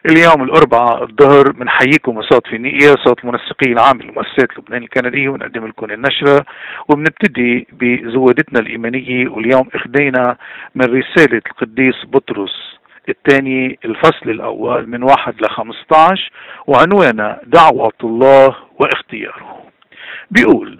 اليوم الأربعاء الظهر بنحييكم وصوت في نية صوت المنسقين العام لمؤسسة لبنان الكندية، ونقدم لكم النشرة وبنبتدي بزودتنا الإيمانية. واليوم اخدينا من رسالة القديس بطرس الثاني الفصل الأول من 1 ل15، وعنوانا دعوة الله واختياره. بيقول: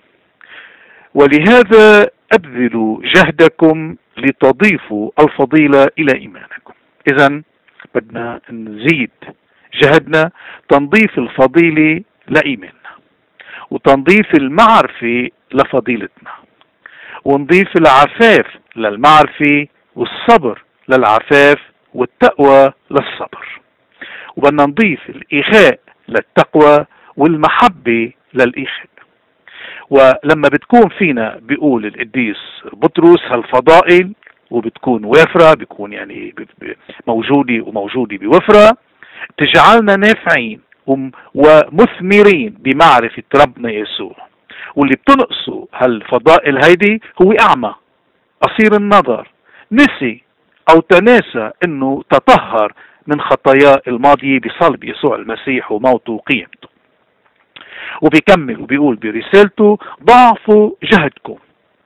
ولهذا أبذلوا جهدكم لتضيفوا الفضيلة إلى إيمانكم. إذن بدنا نزيد جهدنا تنظيف الفضيلة لإيماننا، وتنظيف المعرفة لفضيلتنا، ونضيف العفاف للمعرفة، والصبر للعفاف، والتقوى للصبر. وبدنا نضيف الإخاء للتقوى والمحبة للإخاء. ولما بتكون فينا، بيقول القديس بطرس، هالفضائل وبتكون وافرة، بيكون يعني موجودة بوفرة، تجعلنا نافعين ومثمرين بمعرفة ربنا يسوع. واللي بتنقصه هالفضائل هيدي هو أعمى قصير النظر، نسي أو تناسى أنه تطهر من خطاياه الماضية بصلب يسوع المسيح وموته وقيامته. وبيكمل وبيقول برسالته: ضاعفوا جهدكم،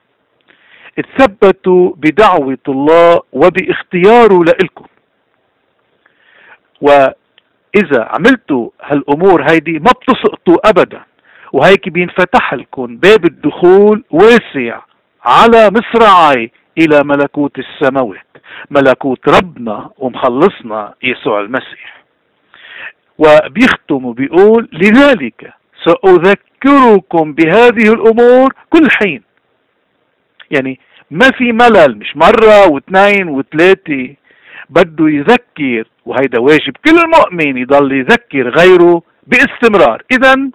اتثبتوا بدعوة الله وباختياره لإلكم. وإذا عملتوا هالأمور هيدي ما بتسقطوا أبدا، وهيك بينفتح لكم باب الدخول واسع على مصراعي إلى ملكوت السماوات، ملكوت ربنا ومخلصنا يسوع المسيح. وبيختم بيقول: لذلك سأذكركم بهذه الأمور كل حين. يعني ما في ملل، مش مرة واثنين وثلاثة، بده يذكر، وهيدا واجب كل المؤمن يضل يذكر غيره باستمرار. إذن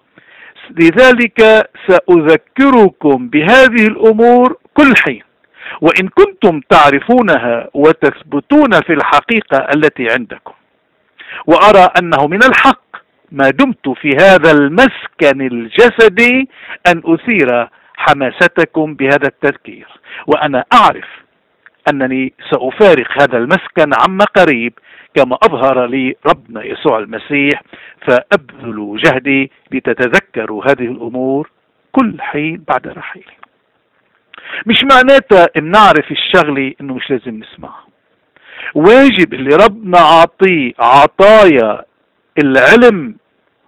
لذلك سأذكركم بهذه الأمور كل حين، وإن كنتم تعرفونها وتثبتون في الحقيقة التي عندكم. وأرى أنه من الحق ما دمت في هذا المسكن الجسدي أن أثير حماستكم بهذا التذكير، وأنا أعرف أنني سأفارق هذا المسكن عما قريب، كما أظهر لي ربنا يسوع المسيح. فأبذلوا جهدي لتتذكروا هذه الأمور كل حين بعد رحيلي. مش معناتها بنعرف الشغلة إنه مش لازم نسمعها. واجب اللي ربنا عطيه عطايا العلم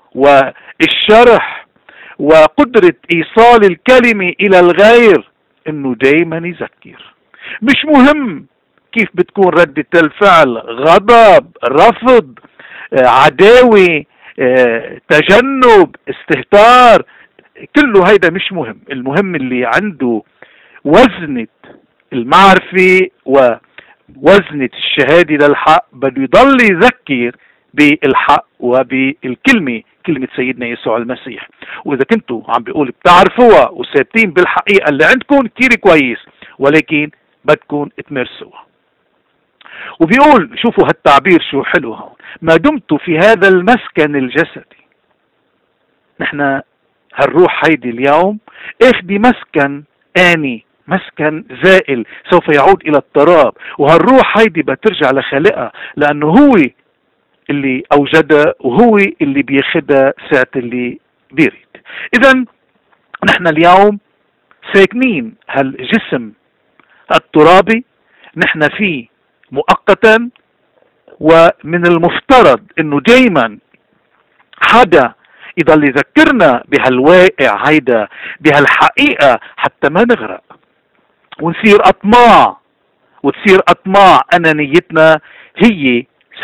والشرح وقدرة إيصال الكلمة إلى الغير إنه دايما يذكر. مش مهم كيف بتكون ردة الفعل، غضب، رفض، عداوة، تجنب، استهتار، كله هيدا مش مهم. المهم اللي عنده وزنة المعرفة ووزنة الشهادة للحق بده يضل يذكر بالحق وبالكلمة، كلمة سيدنا يسوع المسيح. وإذا كنتوا عم بيقول بتعرفوها وثابتين بالحقيقة اللي عندكم كتير كويس، ولكن بدكم تمارسوها. وبيقول، شوفوا هالتعبير شو حلو هون: ما دمت في هذا المسكن الجسدي. نحن هالروح هيدي اليوم اخدي مسكن آني، مسكن زائل سوف يعود إلى التراب. وهالروح هيدي بترجع لخالقها، لأنه هو اللي أوجدها وهو اللي بياخدها ساعة اللي بيريد. إذن نحن اليوم ساكنين هالجسم الترابي، نحن فيه مؤقتا، ومن المفترض انه دايما حدا يضل يذكرنا بهالواقع هيدا، بهالحقيقة، حتى ما نغرق ونصير أطماع، وتصير أطماع أنانيتنا هي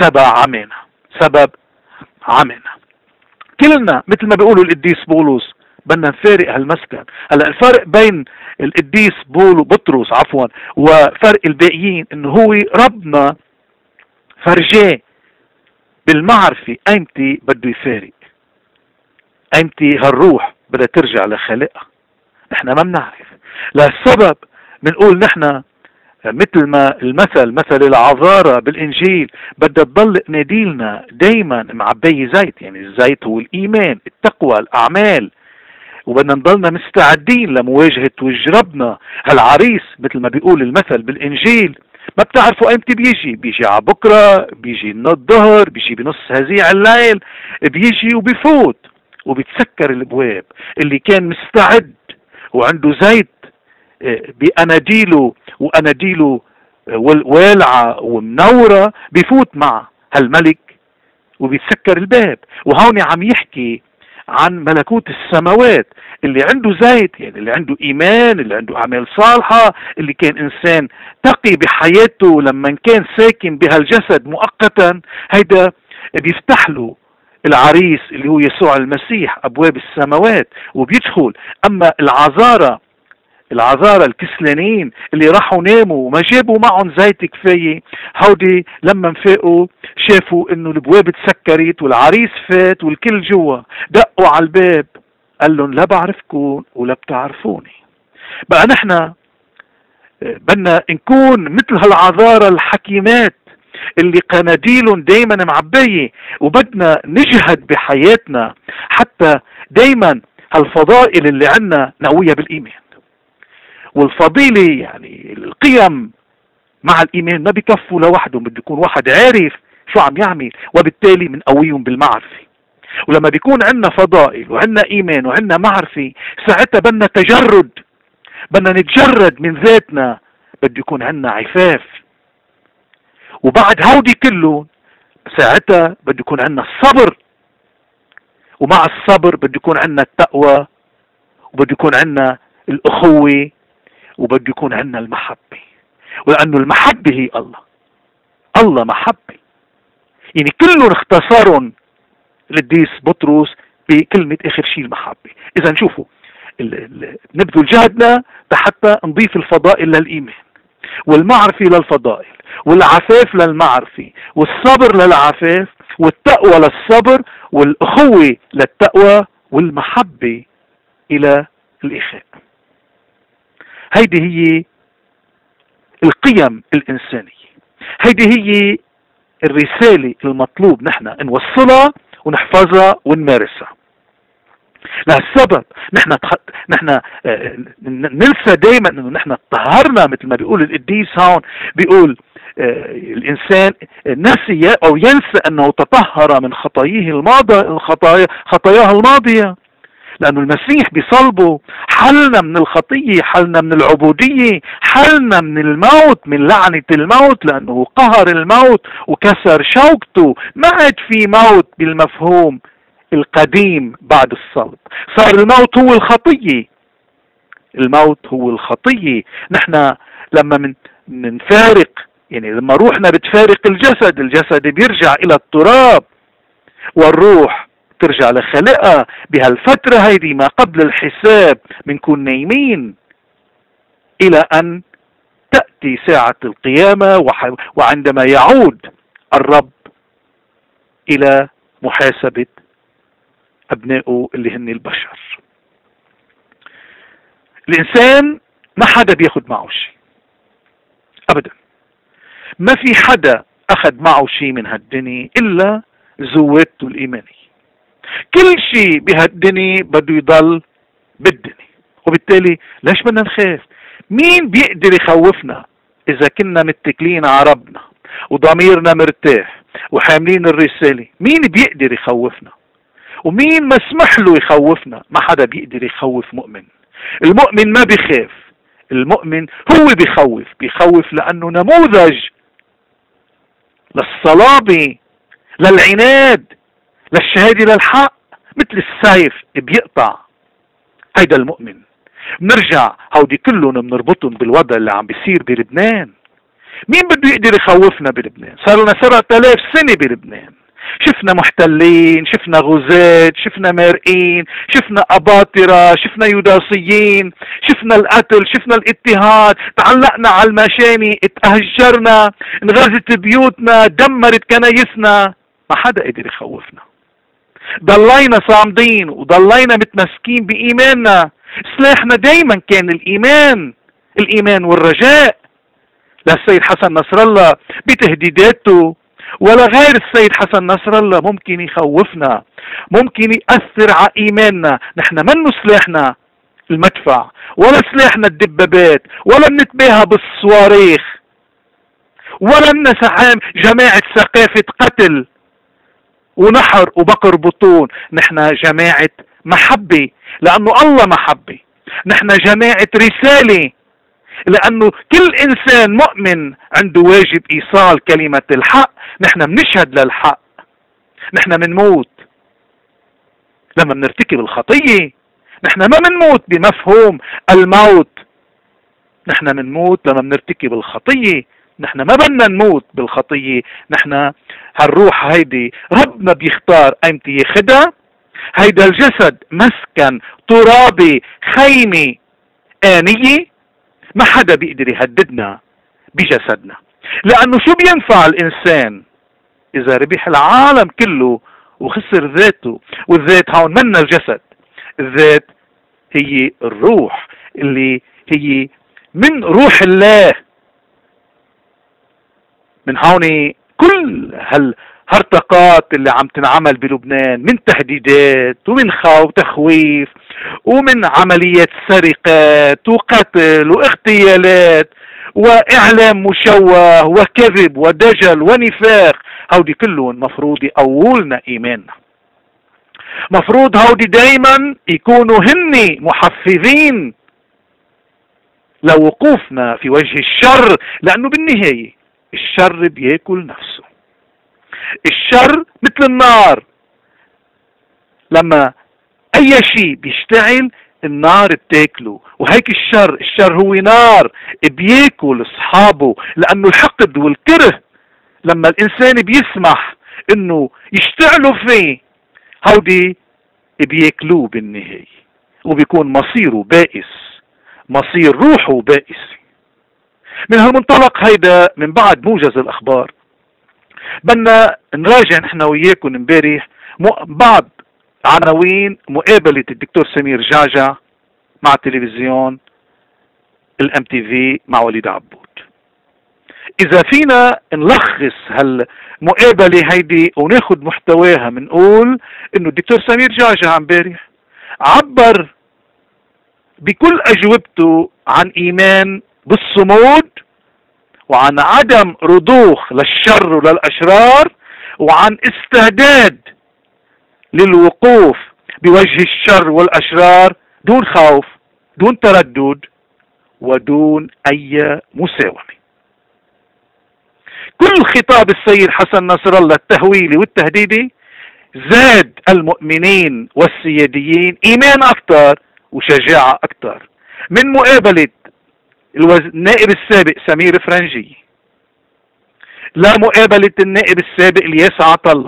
سبب عمنا. كلنا مثل ما بيقولوا القديس بولس بدنا نفارق هالمسكن. هلا الفرق بين القديس بطرس وفرق الباقيين انه هو ربنا فرجاه بالمعرفة ايمتى بده يفارق، ايمتى هالروح بدها ترجع لخالقها. نحن ما بنعرف، لهالسبب بنقول نحن مثل ما مثل العذارى بالإنجيل بدها تضل ناديلنا دايما معبي زيت. يعني الزيت هو الإيمان، التقوى، الأعمال، وبدنا نضلنا مستعدين لمواجهة وجه ربنا. هالعريس مثل ما بيقول المثل بالإنجيل ما بتعرفوا ايمتى بيجي على بكرة، بيجي الظهر، بيجي بنص هزيع الليل، بيجي وبيفوت وبيتسكر الابواب. اللي كان مستعد وعنده زيت بأناديله وأناديله والعة ومنورة بيفوت مع هالملك وبيتسكر الباب. وهون عم يحكي عن ملكوت السماوات. اللي عنده زيت، يعني اللي عنده إيمان، اللي عنده أعمال صالحة، اللي كان إنسان تقي بحياته لما كان ساكن بهالجسد مؤقتا، هيدا بيفتح له العريس اللي هو يسوع المسيح أبواب السماوات وبيدخل. أما العذارى الكسلانين اللي راحوا ناموا وما جابوا معهم زيت كفاية، هودي لما انفاقوا شافوا انه الابواب تسكرت والعريس فات والكل جوا. دقوا على الباب، قال لهم لا بعرفكم ولا بتعرفوني. بقى نحن بدنا نكون مثل هالعذارى الحكيمات اللي قناديلهم دايما معبية، وبدنا نجهد بحياتنا حتى دايما هالفضائل اللي عنا نقويها بالإيمان. والفضيلة يعني القيم مع الإيمان ما بيكفوا لوحدهم، بده يكون واحد عارف شو عم يعمل، وبالتالي بنقويهم بالمعرفة. ولما بيكون عندنا فضائل وعندنا إيمان وعندنا معرفة، ساعتها بدنا تجرد، بدنا نتجرد من ذاتنا، بده يكون عندنا عفاف. وبعد هودي كله ساعتها بده يكون عندنا الصبر، ومع الصبر بده يكون عندنا التقوى، وبده يكون عندنا الأخوة، وبده يكون عندنا المحبة. ولأنه المحبة هي الله محبة. يعني كلهم اختصارهم القديس بطرس بكلمة آخر شيء المحبة. إذا نشوفوا نبذل جهدنا حتى نضيف الفضائل للإيمان، والمعرفة للفضائل، والعفاف للمعرفة، والصبر للعفاف، والتقوى للصبر، والأخوة للتقوى، والمحبة إلى الإخاء. هيدي هي القيم الإنسانية، هيدي هي الرسالة المطلوب نحن نوصلها ونحفظها ونمارسها. لهالسبب نحن ننسى دايما انه نحن طهرنا، مثل ما بيقول القديس هون، بيقول الانسان نسي او ينسى انه تطهر من خطاياه الماضية، لأنه المسيح بصلبه حلنا من الخطية، حلنا من العبودية، حلنا من الموت، من لعنة الموت، لأنه قهر الموت وكسر شوكته. ما عاد في موت بالمفهوم القديم بعد الصلب، صار الموت هو الخطية. الموت هو الخطية. نحن لما منفارق، يعني لما روحنا بتفارق الجسد بيرجع إلى التراب، والروح ترجع لخلقها. بهالفترة هيدي ما قبل الحساب بنكون نايمين إلى أن تأتي ساعة القيامة، وعندما يعود الرب إلى محاسبة أبنائه اللي هن البشر. الإنسان ما حدا بياخد معه شيء أبدا، ما في حدا أخذ معه شيء من هالدنيا إلا زوادته الإيمانية. كل شيء بهالدنيا بده يضل بالدنيا، وبالتالي ليش بدنا نخاف؟ مين بيقدر يخوفنا إذا كنا متكلين على ربنا وضميرنا مرتاح وحاملين الرسالة؟ مين بيقدر يخوفنا؟ ومين مسمح له يخوفنا؟ ما حدا بيقدر يخوف مؤمن. المؤمن ما بيخاف، المؤمن هو بيخوف لأنه نموذج للصلابة، للعناد، للشهادة للحق. مثل السيف بيقطع، هيدا المؤمن. بنرجع هودي كلهم بنربطهم بالوضع اللي عم بيصير بلبنان. مين بده يقدر يخوفنا بلبنان؟ صار لنا 7000 سنة بلبنان، شفنا محتلين، شفنا غزاة، شفنا مارقين، شفنا أباطرة، شفنا يوداسيين، شفنا القتل، شفنا الاضطهاد، تعلقنا على المشاني، اتهجرنا، انغزت بيوتنا، دمرت كنايسنا. ما حدا قدر يخوفنا. ضلينا صامدين وضلينا متمسكين بإيماننا. سلاحنا دايما كان الإيمان والرجاء. لا السيد حسن نصر الله بتهديداته ولا غير السيد حسن نصر الله ممكن يخوفنا، ممكن يأثر على إيماننا. نحن منو سلاحنا المدفع، ولا سلاحنا الدبابات، ولا بنتباهى بالصواريخ. ولن جماعة ثقافة قتل ونحر وبقر بطون. نحن جماعة محبة لأنه الله محبة. نحن جماعة رسالة لأنه كل إنسان مؤمن عنده واجب إيصال كلمة الحق. نحن بنشهد للحق. نحن منموت لما بنرتكب الخطية. نحن ما منموت بمفهوم الموت. نحن منموت لما بنرتكب الخطية. نحن ما بدنا نموت بالخطية. نحن هالروح هيدي ربنا بيختار ايمتى ياخدها. هيدا الجسد مسكن ترابي، خيمة آنية، ما حدا بيقدر يهددنا بجسدنا. لأنه شو بينفع الإنسان إذا ربح العالم كله وخسر ذاته؟ والذات هون منا الجسد. الذات هي الروح اللي هي من روح الله. من هون كل هالهرطقات اللي عم تنعمل بلبنان من تهديدات ومن خوف تخويف ومن عمليات سرقات وقتل واغتيالات واعلام مشوه وكذب ودجل ونفاق، هودي كلهم مفروض يقولنا ايماننا. مفروض هودي دايما يكونوا هن محفزين لوقوفنا في وجه الشر، لانه بالنهاية الشر بياكل نفسه. الشر مثل النار، لما اي شيء بيشتعل النار بتاكله. وهيك الشر هو نار بياكل اصحابه، لانه الحقد والكره لما الانسان بيسمح انه يشتعلوا فيه هودي بياكلوه بالنهاية، وبيكون مصيره بائس، مصير روحه بائس. من هالمنطلق هيدا من بعد موجز الاخبار بدنا نراجع نحن وياكم امبارح بعض عناوين مقابلة الدكتور سمير جعجع مع تلفزيون الMTV مع وليد عبود. اذا فينا نلخص هالمقابلة هيدي وناخد محتواها، منقول انه الدكتور سمير جعجع امبارح عبر بكل اجوبته عن ايمان بالصمود وعن عدم رضوخ للشر وللاشرار، وعن استعداد للوقوف بوجه الشر والاشرار دون خوف، دون تردد، ودون اي مساومة. كل خطاب السيد حسن نصر الله التهويلي والتهديدي زاد المؤمنين والسياديين ايمان اكثر وشجاعة اكثر. من مقابلة النائب السابق سمير فرنجي لمقابلة النائب السابق الياس عطله،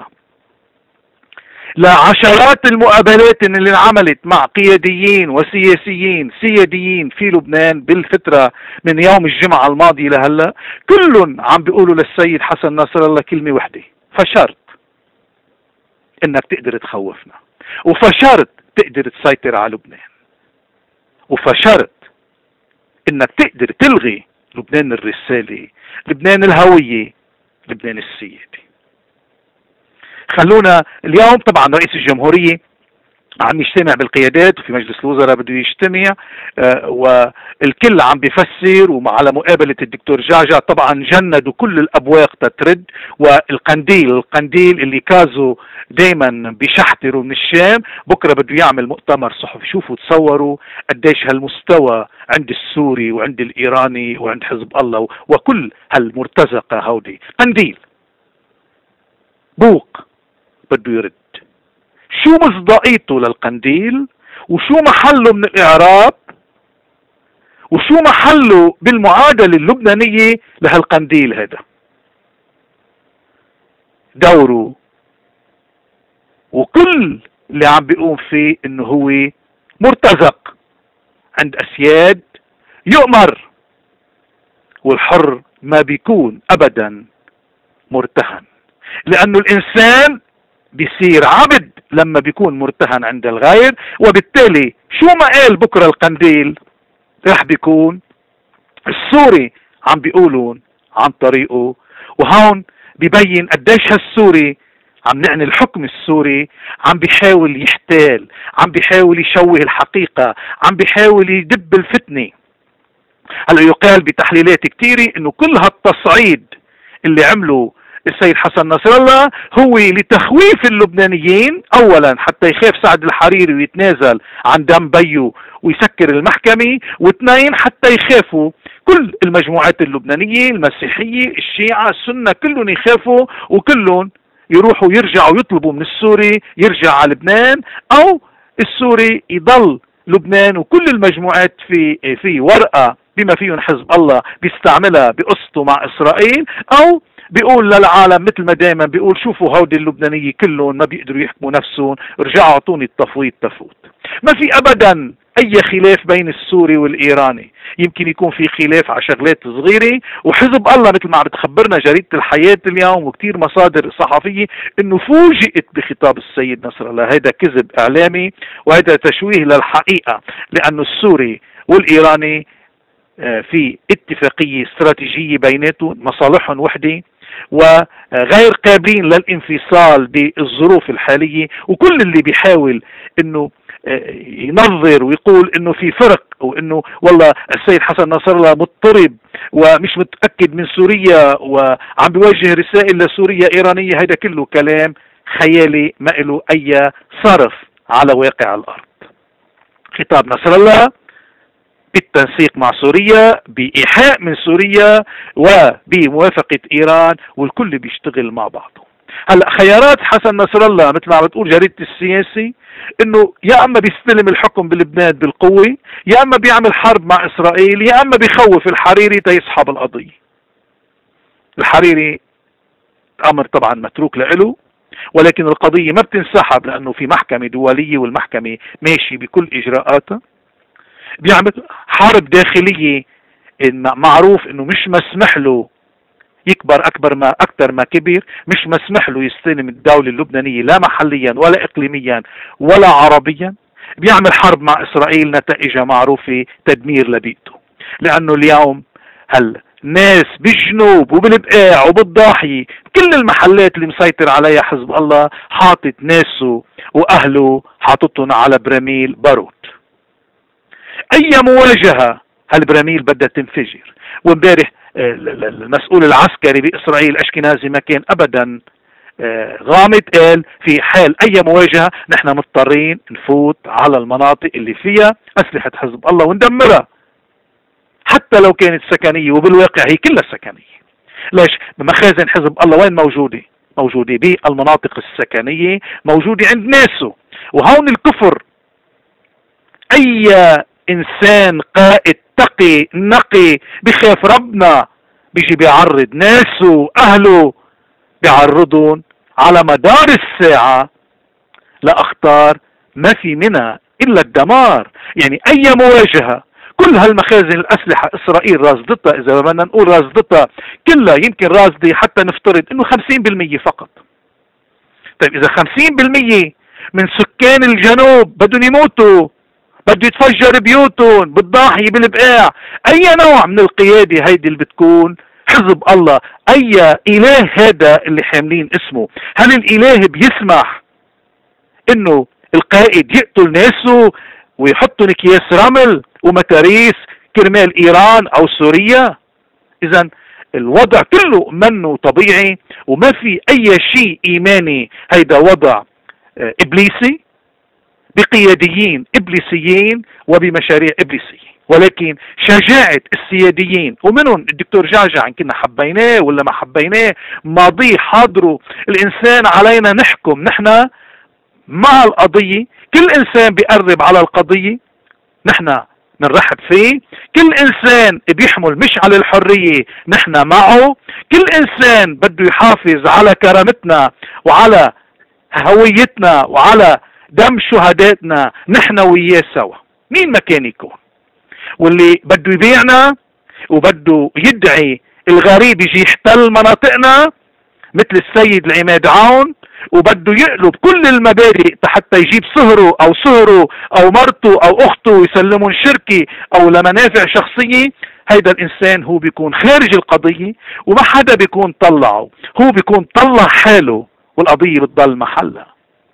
لعشرات المقابلات اللي انعملت مع قياديين وسياسيين سياديين في لبنان بالفترة من يوم الجمعة الماضي لهلا، كلهم عم بيقولوا للسيد حسن نصر الله كلمة وحدة: فشرت انك تقدر تخوفنا، وفشرت تقدر تسيطر على لبنان، وفشرت انك تقدر تلغي لبنان الرسالة، لبنان الهوية، لبنان السيادي. خلونا اليوم طبعا رئيس الجمهورية عم يجتمع بالقيادات وفي مجلس الوزراء بده يجتمع، والكل عم بيفسر. وعلى مقابلة الدكتور جعجع طبعا جندوا كل الابواق تترد، والقنديل اللي كازوا دايما بيشحتروا من الشام بكره بده يعمل مؤتمر صحفي. شوفوا تصوروا قديش هالمستوى عند السوري وعند الايراني وعند حزب الله وكل هالمرتزقة هودي. قنديل بوق بده يرد. شو مصداقيته للقنديل؟ وشو محله من الاعراب؟ وشو محله بالمعادلة اللبنانية لهالقنديل هذا؟ دوره وكل اللي عم بيقوم فيه انه هو مرتزق عند اسياد يؤمر، والحر ما بيكون ابدا مرتهن، لانه الانسان بيصير عبد لما بيكون مرتهن عند الغير. وبالتالي شو ما قال بكرة القنديل رح بيكون السوري عم بيقولون عن طريقه. وهون بيبين قديش هالسوري عم نعني الحكم السوري عم بيحاول يحتال، عم بيحاول يشوه الحقيقة، عم بيحاول يدب الفتنة. هلا يقال بتحليلات كتيرة انه كل هالتصعيد اللي عمله السيد حسن نصر الله هو لتخويف اللبنانيين، اولا حتى يخاف سعد الحريري ويتنازل عن دم بيو ويسكر المحكمة، واثنين حتى يخافوا كل المجموعات اللبنانية، المسيحية، الشيعة، السنة، كلهم يخافوا وكلهم يروحوا يرجعوا يطلبوا من السوري يرجع على لبنان، او السوري يضل لبنان. وكل المجموعات في ورقة بما فيهم حزب الله بيستعملها بقصته مع اسرائيل، او بيقول للعالم مثل ما دائما بيقول شوفوا هودي اللبنانية كلهم ما بيقدروا يحكموا نفسهم، رجعوا اعطوني التفويض تفوت. ما في ابدا اي خلاف بين السوري والايراني، يمكن يكون في خلاف على شغلات صغيرة. وحزب الله مثل ما عم تخبرنا جريدة الحياة اليوم وكتير مصادر صحفية انه فوجئت بخطاب السيد نصر الله. هذا كذب اعلامي وهذا تشويه للحقيقة، لانه السوري والايراني في اتفاقية استراتيجية بيناتهم، مصالحهم وحدة وغير قابلين للانفصال بالظروف الحالية. وكل اللي بيحاول انه ينظر ويقول انه في فرق وانه والله السيد حسن نصر الله مضطرب ومش متأكد من سوريا وعم بيوجه رسائل لسوريا إيرانية، هذا كله كلام خيالي ما له اي صرف على واقع الارض. خطاب نصر الله بالتنسيق مع سوريا، بإيحاء من سوريا وبموافقة إيران، والكل بيشتغل مع بعضه. هلا خيارات حسن نصر الله مثل ما عم بتقول جريدة السياسي انه يا اما بيستلم الحكم بلبنان بالقوة، يا اما بيعمل حرب مع اسرائيل، يا اما بيخوف الحريري تيسحب القضية. الحريري امر طبعا متروك له، ولكن القضية ما بتنسحب لانه في محكمة دولية والمحكمة ماشي بكل اجراءاتها. بيعمل حرب داخلية معروف انه مش مسمح له يكبر اكثر ما كبر، مش مسمح له يستلم الدولة اللبنانية لا محليا ولا اقليميا ولا عربيا. بيعمل حرب مع اسرائيل نتائجها معروفة، تدمير لبيئته. لانه اليوم ناس بالجنوب وبالبقاع وبالضاحية كل المحلات اللي مسيطر عليها حزب الله حاطط ناسه واهله حاططهم على براميل بارود. اي مواجهة هالبراميل بدها تنفجر. وامبارح المسؤول العسكري بإسرائيل أشكنازي ما كان أبدا غامض، قال في حال أي مواجهة نحن مضطرين نفوت على المناطق اللي فيها أسلحة حزب الله وندمرها حتى لو كانت سكنية، وبالواقع هي كلها سكنية. ليش؟ مخازن حزب الله وين موجودة؟ موجودة بالمناطق السكنية، موجودة عند ناسه. وهون الكفر، أي إنسان قائد تقي نقي بخاف ربنا بيجي بيعرض ناسه أهله، بيعرضون على مدار الساعة لأخطار ما في منها إلا الدمار. يعني أي مواجهة كل هالمخازن الأسلحة إسرائيل رصدتها، إذا بدنا نقول رصدتها كلها، يمكن رصدي حتى نفترض إنه 50% فقط. طيب إذا 50% من سكان الجنوب بدهم يموتوا، بده يتفجر بيوتهم بالضاحية بالبقاع، أي نوع من القيادة هيدي اللي بتكون حزب الله؟ أي إله هذا اللي حاملين اسمه؟ هل الإله بيسمح إنه القائد يقتل ناسه ويحطوا أكياس رمل ومتاريس كرمال إيران أو سوريا؟ إذا الوضع كله منه طبيعي وما في أي شيء إيماني. هيدا وضع إبليسي بقياديين إبليسيين وبمشاريع إبليسية. ولكن شجاعة السياديين ومنهم الدكتور جعجع، إن كنا حبيناه ولا ما حبيناه، ماضيه حاضره، الإنسان علينا نحكم نحن مع القضية. كل إنسان بيقرب على القضية نحن بنرحب فيه، كل إنسان بيحمل مشعل الحرية نحن معه، كل إنسان بده يحافظ على كرامتنا وعلى هويتنا وعلى دم شهداتنا نحن وياه سوا، مين ما كان يكون. واللي بده يبيعنا وبده يدعي الغريب يجي يحتل مناطقنا مثل السيد العماد عون، وبده يقلب كل المبادئ حتى يجيب صهره او مرته او اخته ويسلمهم شركة او لمنافع شخصية، هيدا الانسان هو بيكون خارج القضية وما حدا بيكون طلعه، هو بيكون طلع حاله والقضية بتضل محلها.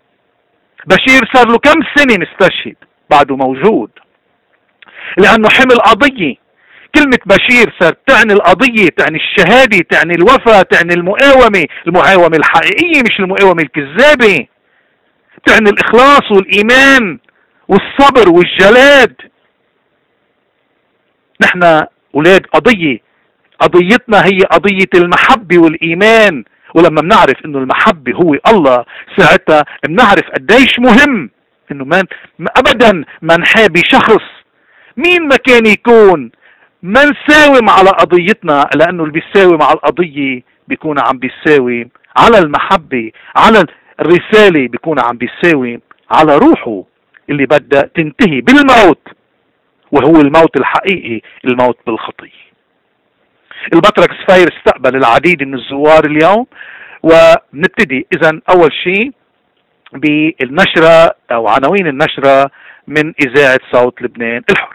بشير صار له كم سنة مستشهد بعده موجود، لأنه حمل قضية كلمة بشير صارت تعني القضية، تعني الشهادة، تعني الوفاء، تعني المقاومة الحقيقية مش المقاومة الكذابة، تعني الإخلاص والإيمان والصبر والجلاد. نحن أولاد قضيتنا هي قضية المحبة والإيمان. ولما بنعرف إنه المحبة هو الله، ساعتها بنعرف قديش مهم إنه أبدا ما نحابي شخص مين ما كان يكون، ما نساوم على قضيتنا، لأنه اللي بيساوم على القضية بيكون عم بيساوم على المحبة، على الرسالة، بيكون عم بيساوم على روحه اللي بدها تنتهي بالموت، وهو الموت الحقيقي، الموت بالخطية. البطرك سفير استقبل العديد من الزوار اليوم، ونبتدي إذن أول شيء بالنشرة أو عناوين النشرة من إذاعة صوت لبنان الحر.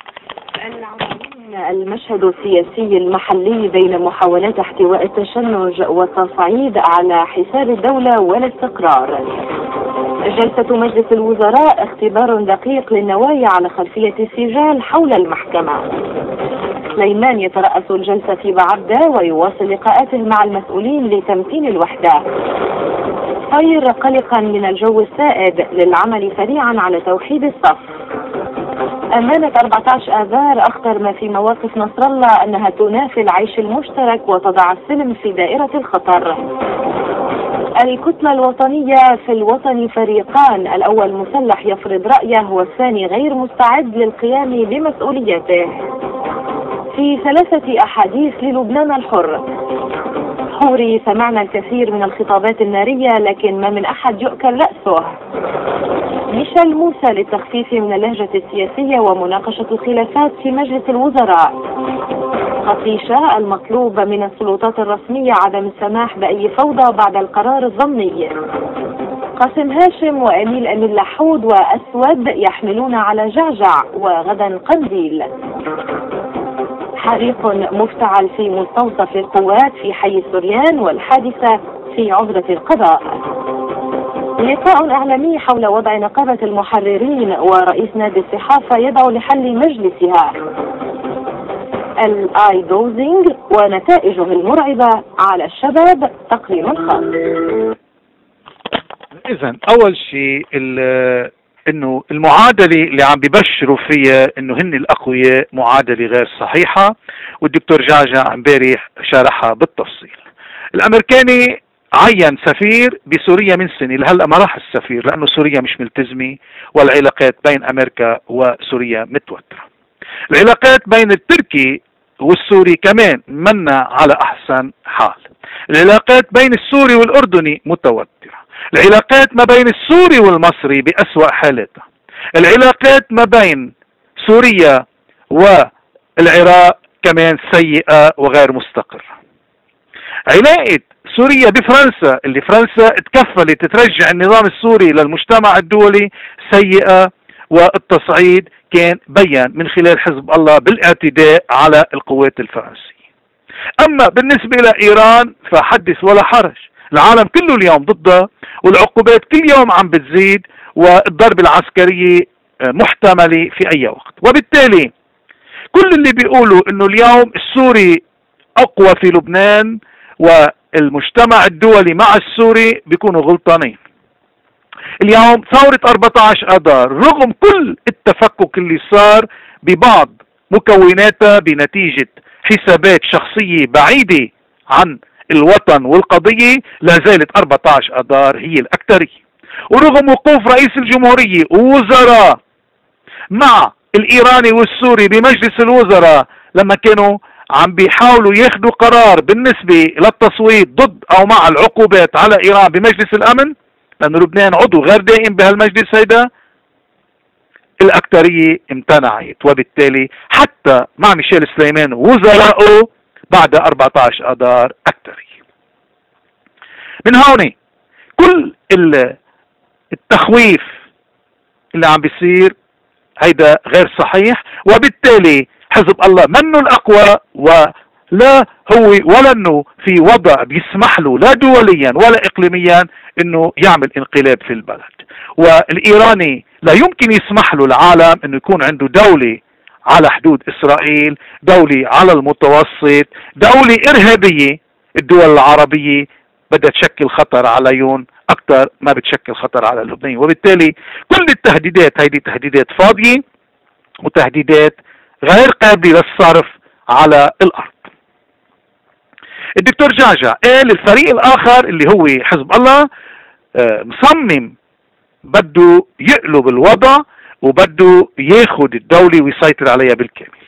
المشهد السياسي المحلي بين محاولات احتواء التشنج والتصعيد على حساب الدولة والاستقرار. جلسة مجلس الوزراء اختبار دقيق للنوايا على خلفية السجال حول المحكمة. سليمان يترأس الجلسة في بعبدة ويواصل لقاءاته مع المسؤولين لتمكين الوحدة. طير قلقا من الجو السائد للعمل سريعا على توحيد الصف. أمانة 14 آذار أخطر ما في مواقف نصر الله أنها تنافي العيش المشترك وتضع السلم في دائرة الخطر. الكتلة الوطنية في الوطن فريقان، الأول مسلح يفرض رأيه والثاني غير مستعد للقيام بمسؤوليته. في 3 أحاديث للبنان الحر. حوري سمعنا الكثير من الخطابات النارية لكن ما من أحد يؤكل رأسه. ميشيل موسى للتخفيف من اللهجة السياسية ومناقشة الخلافات في مجلس الوزراء. خطيشة المطلوب من السلطات الرسمية عدم السماح بأي فوضى بعد القرار الضمني. قاسم هاشم وأميل أمين لحود وأسود يحملون على جعجع وغدا قنديل. حريق مفتعل في مستوصف القوات في حي سوريان والحادثة في عهدة القضاء. لقاء إعلامي حول وضع نقابة المحررين ورئيس نادي الصحافة يدعو لحل مجلسها. الاي دوزنج ونتائجه المرعبة على الشباب، تقرير خاص. إذن أول شيء انه المعادله اللي عم ببشروا فيها انه هن الاقوياء معادله غير صحيحه، والدكتور جعجع امبارح شرحها بالتفصيل. الامريكاني عين سفير بسوريا من سنه، لهلا ما راح السفير لانه سوريا مش ملتزمه والعلاقات بين امريكا وسوريا متوتره. العلاقات بين التركي والسوري كمان منا على احسن حال. العلاقات بين السوري والاردني متوتره. العلاقات ما بين السوري والمصري بأسوأ حالاتها. العلاقات ما بين سوريا والعراق كمان سيئة وغير مستقرة. علاقة سوريا بفرنسا اللي فرنسا اتكفلت ترجع النظام السوري للمجتمع الدولي سيئة، والتصعيد كان بيان من خلال حزب الله بالاعتداء على القوات الفرنسية. أما بالنسبة لإيران فحدث ولا حرج، العالم كله اليوم ضدها والعقوبات كل يوم عم بتزيد والضربة العسكرية محتملة في أي وقت. وبالتالي كل اللي بيقولوا إنه اليوم السوري أقوى في لبنان والمجتمع الدولي مع السوري بيكونوا غلطانين. اليوم ثورة 14 آذار رغم كل التفكك اللي صار ببعض مكوناتها بنتيجة حسابات شخصية بعيدة عن الوطن والقضية، لا زالت 14 آذار هي الأكثرية. ورغم وقوف رئيس الجمهورية ووزراء مع الإيراني والسوري بمجلس الوزراء لما كانوا عم بيحاولوا ياخدوا قرار بالنسبة للتصويت ضد أو مع العقوبات على إيران بمجلس الأمن، لأن لبنان عضو غير دائم بهالمجلس هيدا، الأكثرية امتنعت. وبالتالي حتى مع ميشيل سليمان وزرائه بعد 14 آذار أكثرية. من هون كل التخويف اللي عم بيصير هيدا غير صحيح، وبالتالي حزب الله منه الأقوى ولا هو ولا انه في وضع بيسمح له لا دوليا ولا اقليميا انه يعمل انقلاب في البلد. والايراني لا يمكن يسمح له العالم انه يكون عنده دولة على حدود إسرائيل، دولة على المتوسط، دولة إرهابية. الدول العربية بدها تشكل خطر عليهم أكثر ما بتشكل خطر على اللبنانيين، وبالتالي كل التهديدات هيدي تهديدات فاضية وتهديدات غير قابلة للصرف على الأرض. الدكتور جعجع قال الفريق الآخر اللي هو حزب الله مصمم بده يقلب الوضع وبده ياخد الدولة ويسيطر عليها بالكامل.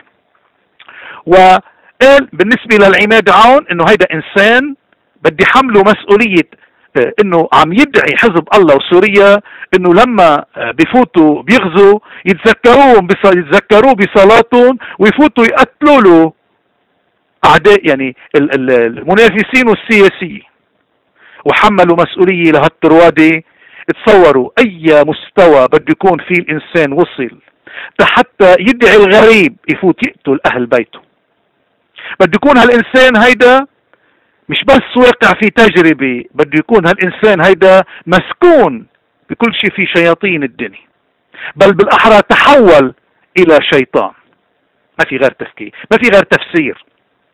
وقال بالنسبة للعماد عون انه هيدا انسان بدي حمله مسؤولية انه عم يدعي حزب الله وسوريا انه لما بفوتوا بيغزوا يتذكروه بصلاتهم ويفوتوا يقتلوا له اعداء، يعني المنافسين السياسيين، وحملوا مسؤولية لهالتروادي. تصوروا اي مستوى بده يكون فيه الانسان وصل حتى يدعي الغريب يفوت يقتل اهل بيته. بده يكون هالانسان هيدا مش بس واقع في تجربة، بده يكون هالإنسان هيدا مسكون بكل شيء في شياطين الدنيا، بل بالأحرى تحول إلى شيطان. ما في غير تفكير، ما في غير تفسير.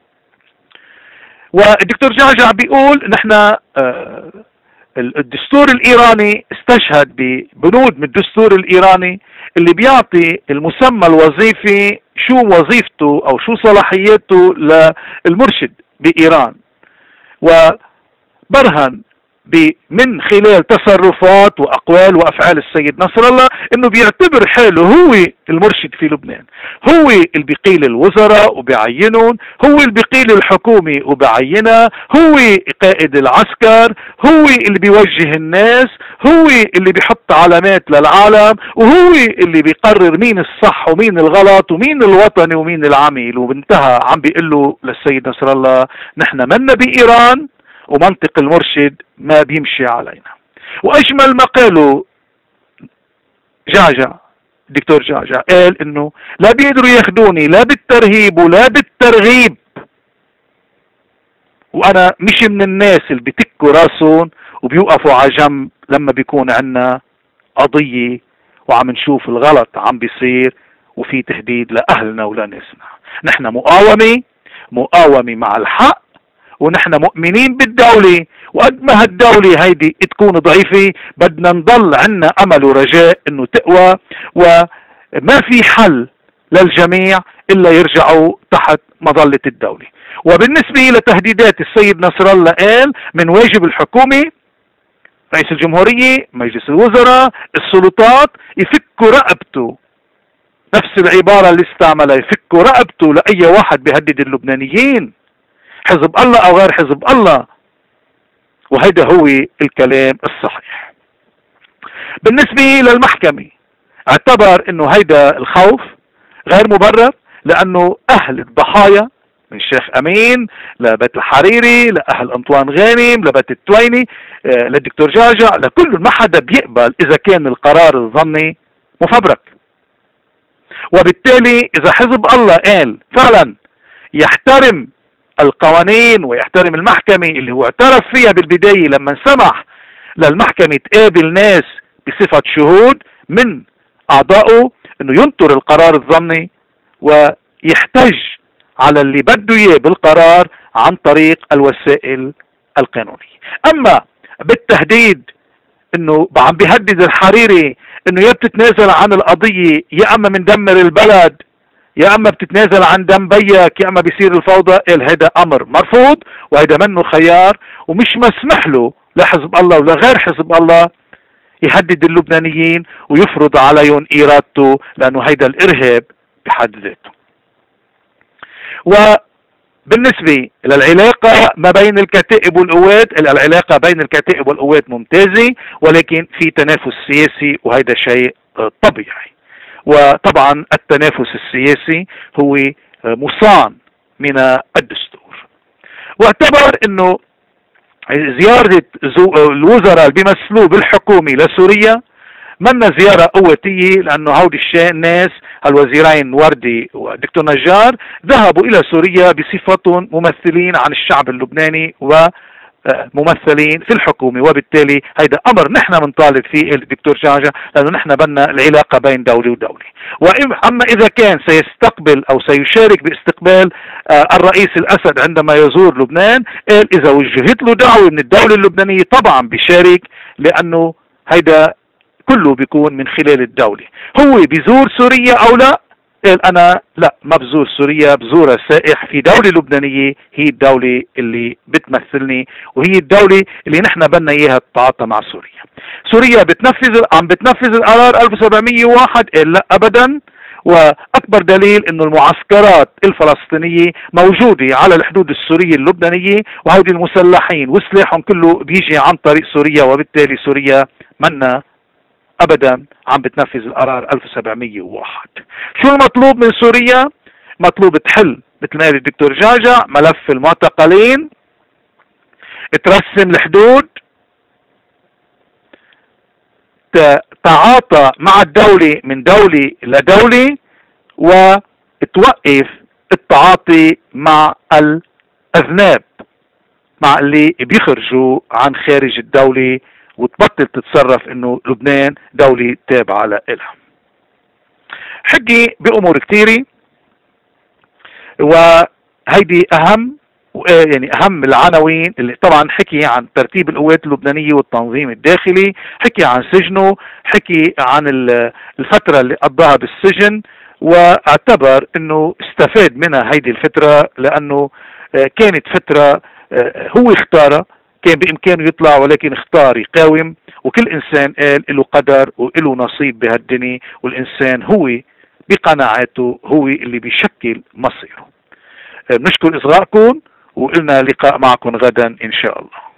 والدكتور جعجع بيقول نحن الدستور الإيراني استشهد ببنود من الدستور الإيراني اللي بيعطي المسمى الوظيفي شو وظيفته أو شو صلاحياته للمرشد بإيران، وبرهن من خلال تصرفات وأقوال وأفعال السيد نصر الله انه بيعتبر حاله هو المرشد في لبنان، هو اللي بيقيل الوزراء وبيعينهم، هو اللي بيقيل الحكومة وبيعينها، هو قائد العسكر، هو اللي بيوجه الناس، هو اللي بيحط علامات للعالم، وهو اللي بيقرر مين الصح ومين الغلط ومين الوطني ومين العميل. وبانتهى عم بيقول له للسيد نصر الله نحن منا بإيران ومنطق المرشد ما بيمشي علينا. واجمل ما قاله جعجع، الدكتور جعجع قال انه لا بيقدروا ياخدوني لا بالترهيب ولا بالترغيب، وانا مش من الناس اللي بيتكوا راسهم وبيوقفوا على جنب لما بيكون عنا قضية وعم نشوف الغلط عم بيصير وفي تهديد لأهلنا ولناسنا. نحن مقاومة مع الحق، ونحن مؤمنين بالدولة، وقد ما هالدولة هيدي تكون ضعيفة بدنا نضل عنا أمل ورجاء انه تقوى، وما في حل للجميع إلا يرجعوا تحت مظلة الدولة. وبالنسبة لتهديدات السيد نصر الله قال من واجب الحكومة، رئيس الجمهورية، مجلس الوزراء، السلطات يفكوا رقبته، نفس العبارة اللي استعملها، يفكوا رقبته لأي واحد بيهدد اللبنانيين، حزب الله أو غير حزب الله. وهذا هو الكلام الصحيح. بالنسبة للمحكمة اعتبر انه هيدا الخوف غير مبرر، لانه اهل الضحايا من الشيخ امين لبيت الحريري لاهل انطوان غانم لبيت التويني للدكتور جعجع لكل ما حدا بيقبل اذا كان القرار الظني مفبرك. وبالتالي اذا حزب الله قال فعلا يحترم القوانين ويحترم المحكمة اللي هو اعترف فيها بالبداية لما سمح للمحكمة تقابل ناس بصفة شهود من أعضائه انه ينطر القرار الظني ويحتج على اللي بده اياه بالقرار عن طريق الوسائل القانونية. اما بالتهديد انه عم بيهدد الحريري انه يا بتتنازل عن القضية يا اما مندمر البلد يا اما بتتنازل عن دم بيك يا اما بيصير الفوضى، قال هذا امر مرفوض وهذا منه خيار، ومش مسمح له لحزب الله ولا غير حزب الله يهدد اللبنانيين ويفرض عليهم ارادته، لانه هيدا الارهاب بحد ذاته. وبالنسبة للعلاقة ما بين الكتائب والقوات، العلاقة بين الكتائب والقوات ممتازة، ولكن في تنافس سياسي وهيدا شيء طبيعي. وطبعا التنافس السياسي هو مصان من الدستور. واعتبر انه زيارة الوزراء اللي بيمثلوه بالحكومة لسوريا منا زيارة قوتية، لانه هودي الناس الوزيرين وردي والدكتور نجار ذهبوا الى سوريا بصفتهم ممثلين عن الشعب اللبناني ممثلين في الحكومة، وبالتالي هيدا أمر نحن بنطالب فيه الدكتور جعجع، لأنه نحن بدنا العلاقة بين دولة ودولة. وأما إذا كان سيستقبل أو سيشارك باستقبال الرئيس الأسد عندما يزور لبنان، إذا وجهت له دعوة من الدولة اللبنانية طبعا بيشارك، لأنه هيدا كله بيكون من خلال الدولة. هو بيزور سوريا أو لا؟ قال أنا لا، ما بزور سوريا، بزورها سائح في دولة لبنانية، هي الدولة اللي بتمثلني، وهي الدولة اللي نحن بدنا إياها تتعاطى مع سوريا. سوريا عم بتنفذ القرار 1701؟ قال لا أبدا. وأكبر دليل إنه المعسكرات الفلسطينية موجودة على الحدود السورية اللبنانية، وهودي المسلحين وسلاحهم كله بيجي عن طريق سوريا، وبالتالي سوريا منا ابدا عم بتنفذ القرار 1701. شو المطلوب من سوريا؟ مطلوب تحل مثل ما قال الدكتور جعجع ملف المعتقلين، ترسم الحدود، تعاطى مع الدولة من دولة لدولة، وتوقف التعاطي مع الأذناب، مع اللي بيخرجوا عن خارج الدولة، وتبطل تتصرف انه لبنان دولة تابعة لها. حكي بأمور كثيرة، وهيدي أهم العناوين اللي طبعا حكي عن ترتيب القوات اللبنانية والتنظيم الداخلي، حكي عن سجنه، حكي عن الفترة اللي قضاها بالسجن، واعتبر انه استفاد منها هيدي الفترة، لانه كانت فترة هو اختارها، كان بإمكانه يطلع ولكن اختار يقاوم. وكل إنسان قال له قدر وله نصيب بهالدنيا، والإنسان هو بقناعاته هو اللي بيشكل مصيره. بنشكر إصغائكم، وقلنا لقاء معكم غدا إن شاء الله.